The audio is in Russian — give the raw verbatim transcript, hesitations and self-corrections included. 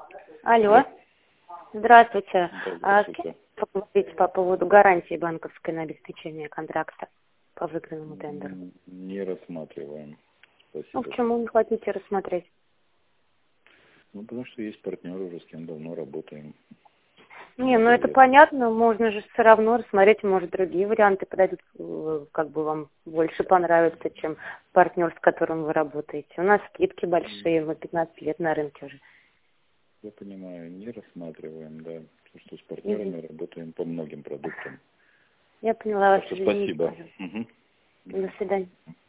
Алло. Здравствуйте. Да, А с здравствуйте. кем поговорить по поводу гарантии банковской на обеспечение контракта по выигранному тендеру? М, Не рассматриваем. Ну, Спасибо. почему не хотите рассмотреть? Ну, потому что есть партнеры уже, с кем давно работаем. Не, ну Много это лет. понятно, можно же все равно рассмотреть, может, другие варианты подойдут, э, как бы вам больше понравится, чем партнер, с которым вы работаете. У нас скидки большие, мы пятнадцать лет на рынке уже. Я понимаю, не рассматриваем, да. Потому что с Мгм. партнерами работаем по многим продуктам. Я поняла вас, Так что извините, спасибо. пожалуйста. Мгм. До свидания.